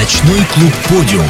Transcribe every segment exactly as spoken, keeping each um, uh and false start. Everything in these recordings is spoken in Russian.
Ночной клуб «Подиум».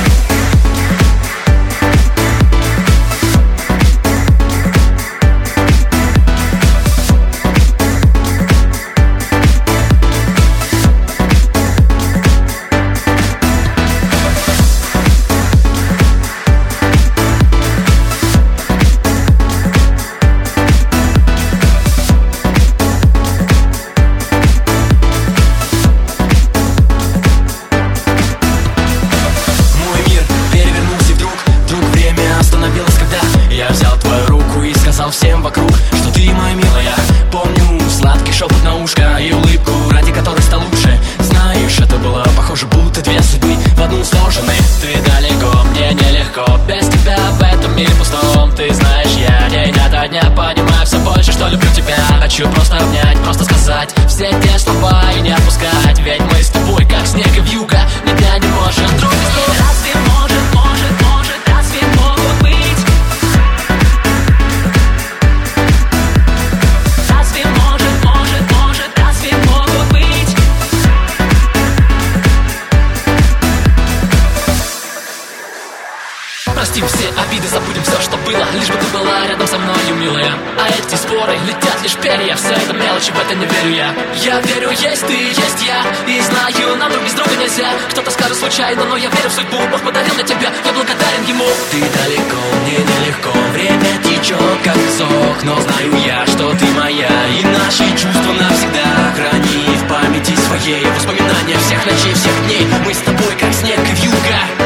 Всем вокруг, что ты моя милая. Помню сладкий шепот на ушко и улыбку, ради которой стал лучше. Знаешь, это было похоже, будто две судьбы в одну сложены. Ты далеко, мне нелегко без тебя в этом мире пустом. Ты знаешь, я день ото дня понимаю все больше, что люблю тебя. Хочу просто обнять, просто сказать все те слова и не отпускать. Ведь мы с тобой как снег и вьюга, ни дня не можем друг без друга. Разве может, может, может, разве могут быть? Простим все обиды, забудем все, что было, лишь бы ты была рядом со мною, милая. А эти споры летят лишь перья, все это мелочи, в это не верю я. Я верю, есть ты, есть я, и знаю, нам друг без друга нельзя. Кто-то скажет случайно, но я верю в судьбу. Бог подарил мне тебя, я благодарен ему. Ты далеко, мне нелегко, время течет как песок, но знаю я, что ты моя, и наши чувства навсегда. Храни в памяти своей воспоминания всех ночей, всех дней. Мы с тобой как снег и вьюга.